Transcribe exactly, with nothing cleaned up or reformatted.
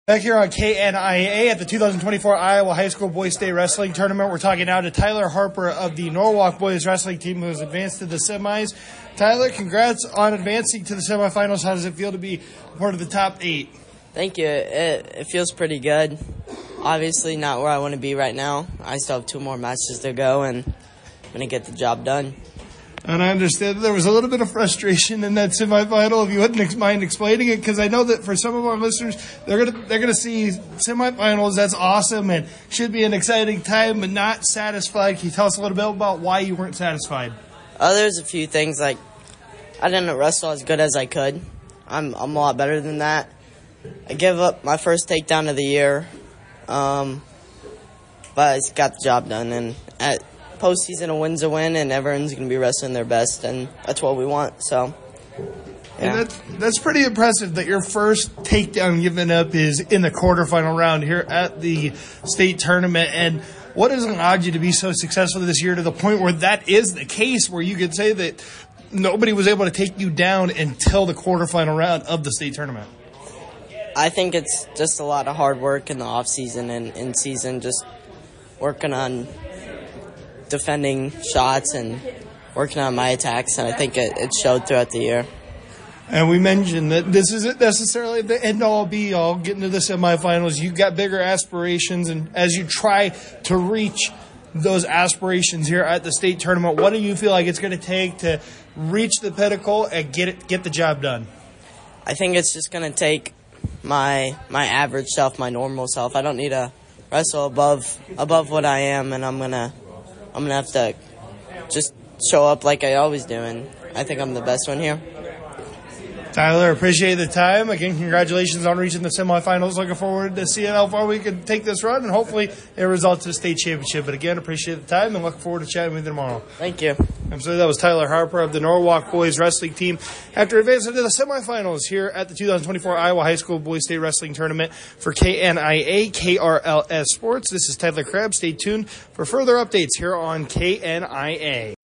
Back here on K N I A at the two thousand twenty-four Iowa High School Boys State Wrestling Tournament. We're talking now to Tyler Harper of the Norwalk Boys Wrestling Team, who has advanced to the semis. Tyler, congrats on advancing to the semifinals. How does it feel to be part of the top eight? Thank you. It, it feels pretty good. Obviously not where I want to be right now. I still have two more matches to go, and I'm going to get the job done. And I understand there was a little bit of frustration in that semifinal. If you wouldn't mind explaining it, because I know that for some of our listeners, they're gonna they're gonna see semifinals. That's awesome and should be an exciting time, but not satisfied. Can you tell us a little bit about why you weren't satisfied? Uh, there's a few things, like I didn't wrestle as good as I could. I'm I'm a lot better than that. I gave up my first takedown of the year, um, but I got the job done. And at postseason, a win's a win, and everyone's going to be wrestling their best, and that's what we want. So, yeah. And that's, that's pretty impressive that your first takedown given up is in the quarterfinal round here at the state tournament. And what has allowed you to be so successful this year to the point where that is the case, where you could say that nobody was able to take you down until the quarterfinal round of the state tournament? I think it's just a lot of hard work in the off season and in season, just working on defending shots and working on my attacks, and I think it, it showed throughout the year. And we mentioned that this isn't necessarily the end-all, be-all. Getting to the semifinals, you've got bigger aspirations, and as you try to reach those aspirations here at the state tournament, what do you feel like it's going to take to reach the pinnacle and get it, get the job done? I think it's just going to take my my average self, my normal self. I don't need to wrestle above above what I am, and I'm gonna I'm gonna have to just show up like I always do, and I think I'm the best one here. Tyler, appreciate the time. Again, congratulations on reaching the semifinals. Looking forward to seeing how far we can take this run, and hopefully it results in a state championship. But again, appreciate the time, and look forward to chatting with you tomorrow. Thank you. I'm sorry, that was Tyler Harper of the Norwalk Boys Wrestling Team after advancing to the semifinals here at the two thousand twenty-four Iowa High School Boys State Wrestling Tournament for K N I A, K R L S Sports. This is Tyler Crabb. Stay tuned for further updates here on K N I A.